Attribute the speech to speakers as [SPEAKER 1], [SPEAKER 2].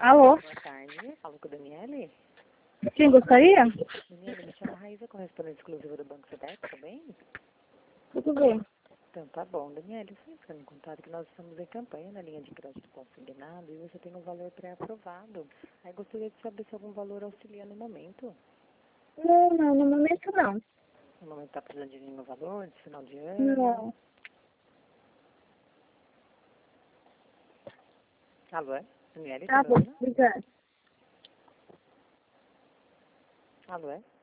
[SPEAKER 1] Alô?
[SPEAKER 2] Boa tarde. Falo com a Daniele.
[SPEAKER 1] Quem gostaria?
[SPEAKER 2] Daniele, me chama Raíza, correspondente exclusiva do Banco Sedex, tá bem?
[SPEAKER 1] Tudo bem.
[SPEAKER 2] Então, tá bom. Daniele, você entrando em contato que nós estamos em campanha na linha de crédito consignado e você tem um valor pré-aprovado. Aí gostaria de saber se algum valor auxilia no momento.
[SPEAKER 1] Não, no momento não.
[SPEAKER 2] No momento tá precisando de nenhum valor, de final de ano.
[SPEAKER 1] Não.
[SPEAKER 2] Alô, é? Daniele, tá
[SPEAKER 1] Tá
[SPEAKER 2] me
[SPEAKER 1] bom,
[SPEAKER 2] ouvindo?
[SPEAKER 1] obrigada.
[SPEAKER 2] Alô, é?